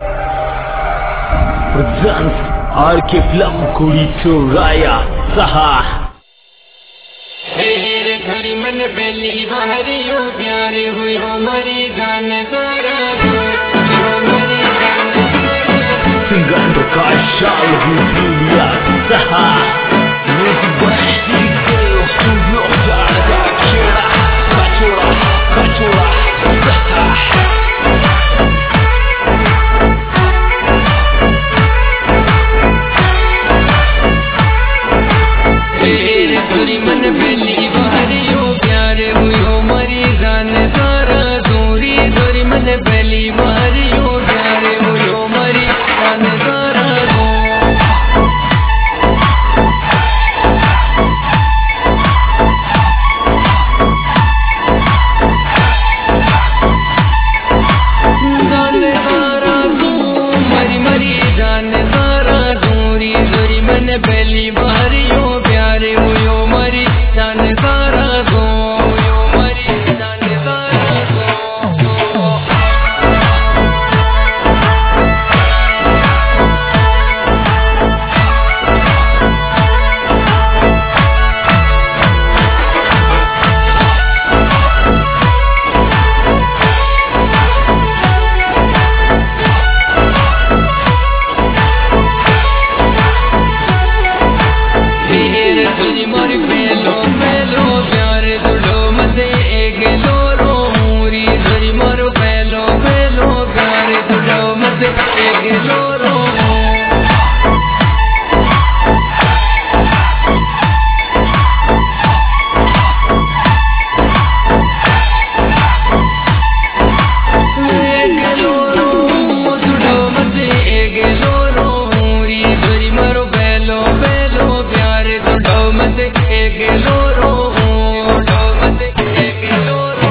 presents RK Plum Kudi Choraya Saha घड़ी मन पहली बारी हो प्यार हुई हो मरी जान सारा Singhan Prakash Shal Hudiya Saha Music by Studio Kachora Saha घड़ी मन पहली बारी हो प्यार हुई हो मरी जान सारा दूरी घड़ी मन पहली बारी हो प्यार हुई हो मरी जान सारा मरी मरी जान सारा दूरी घड़ी मन पहली बारी हो प्यार हुई हो मरी जान सारा गो मरी जान सारा तुझी मारी पहलो पहलो प्यार तुड़ो मते एक लोरो मूरी तुझी मारो पहलो पहलो प्यार तुड़ो मते एक लोरो तुड़ो मते एक लोरो मूरी तुझी मारो पहलो पहलो प्यार तुड़ो मते एक लोरो मते एक लोरो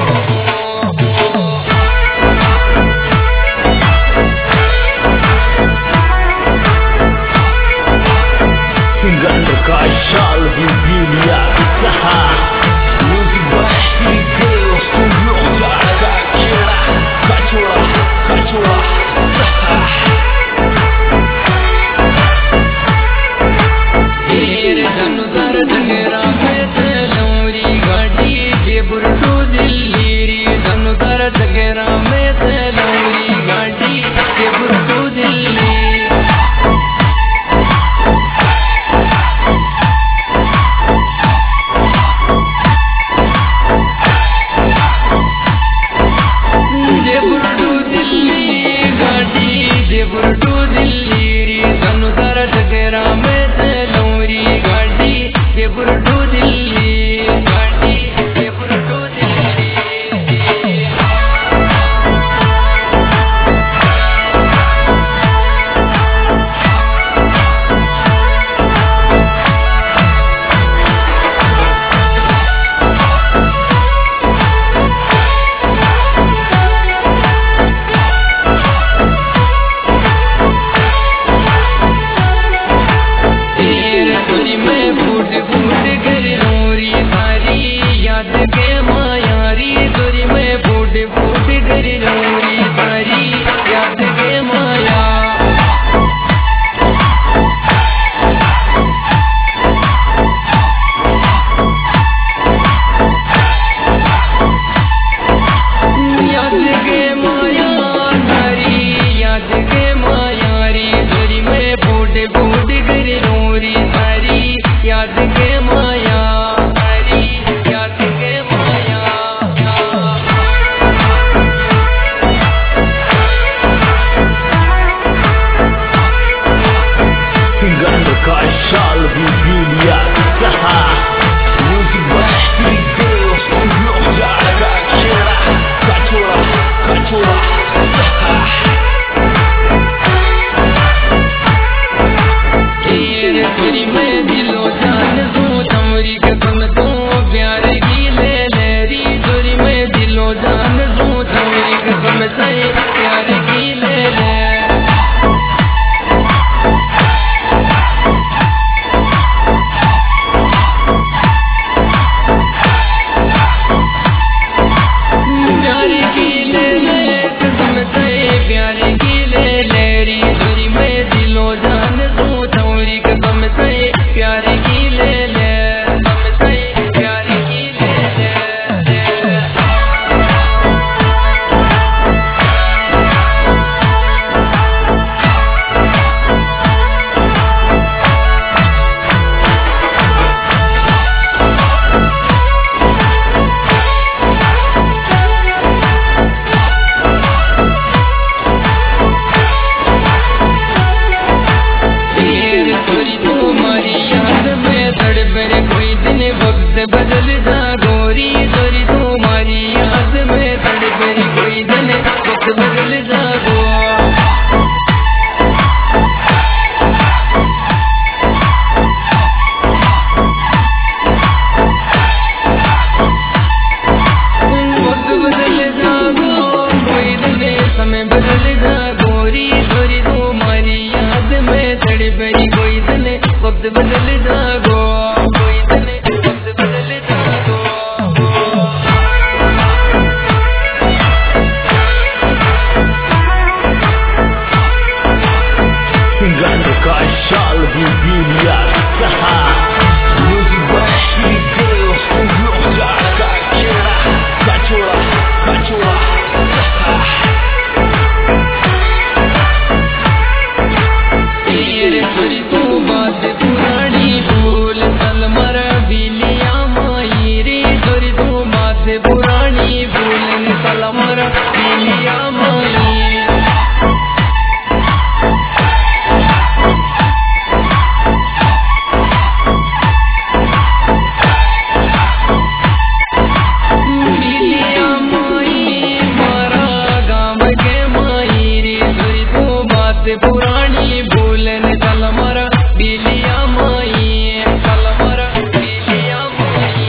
बात पुरानी भूलन चल मरा बिलिया माई, चल मरा बिलिया माई।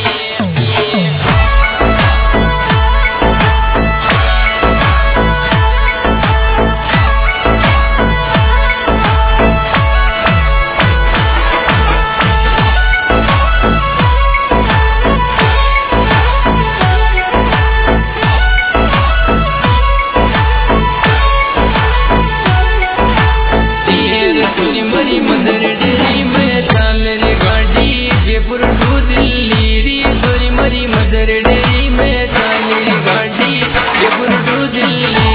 मरी मदर डेरी में चाल रे गाड़ी जयपुर टू दिल्ली री, सोरी मरी मदर डेरी में चाल रे गाड़ी जयपुर टू दिल्ली।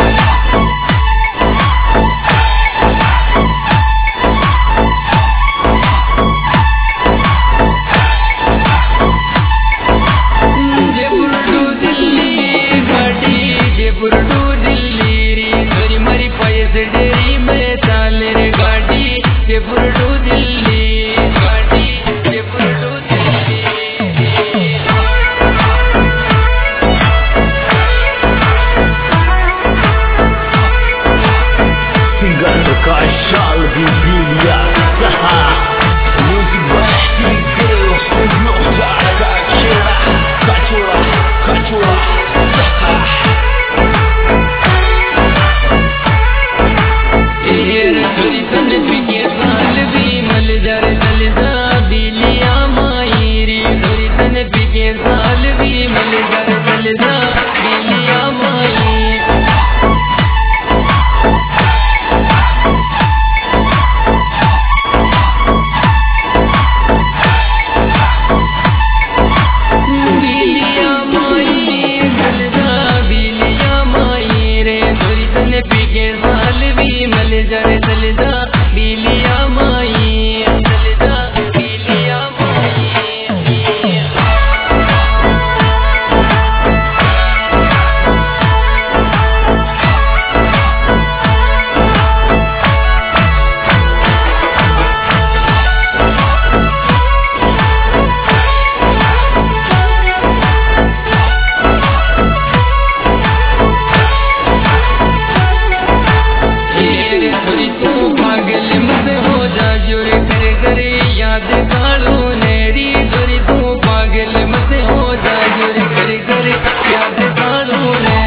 जयपुर टू दिल्ली गाड़ी जयपुर टू दिल्ली री, सोरी मरी पैसे डेरी में चाल रे गाड़ी जयपुर टू दिल्ली, गाड़ी जयपुर टू दिल्ली। सिंगर प्रकाश शाल भी बिलिया सहा म्यूजिक बस्ती देव सुनोटा कचोरा कचोरा कचोरा सहा। साल भी मल जर चल जा बिलिया माई री, सोरी तन पिके साल भी मल जर चल जा बिलिया माई। बिलिया माई चल जा बिलिया माई रे, सोरी तन पिके साल भी मल जर चल जा बिलिया माई, चल जा बिलिया माई। पागल मत हो जा जोर करे करे याद कालो नेरी, जोरी तू पागल मत हो जा जोर करे करे याद कालो ने।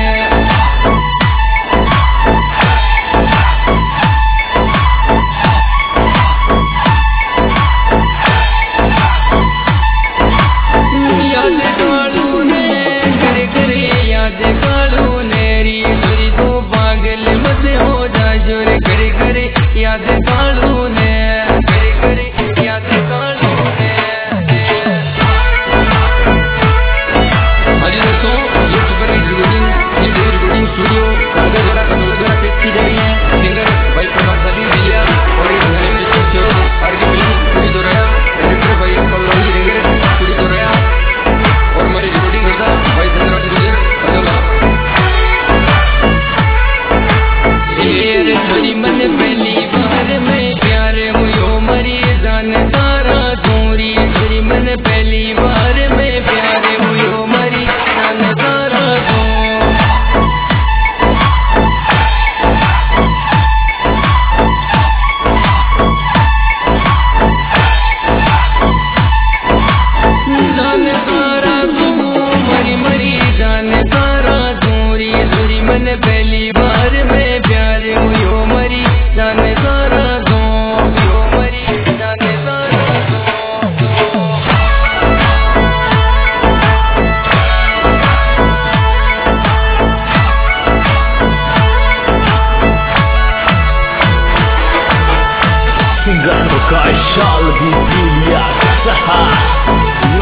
याद कालो ने करे करे याद कालो नेरी, जोरी तू पागल मत हो जा जोर करे करे याद कालो ने, करे करे याद कालो ने। अरे दोस्तों, ये super hit recording studio Kagajwada Katolgarh पे की जा रही है। सिंगर भाई प्रकाश शाल भी बिलिया और ये गाने में आरके फिल्म पूरी दोराया, डायरेक्टर भाई कल्लोली रेंगर पूरी दोराया और हमारी रिकॉर्डिंग करता भाई चंद्रराज गुजर कटोला। छोरी मन पहली बार में प्यार हुयो मरी जान तारा दूरी, छोरी मन पहली बार में प्यार हुयो मरी जान तारा दू। जान तारा दू मरी मरी जान तारा दूरी, छोरी मन पहली बार में प्यार हुयो मरी जान तारा दो, हुयो मरी जान तारा दो। सिंगर प्रकाश शाल भी बिलिया सहा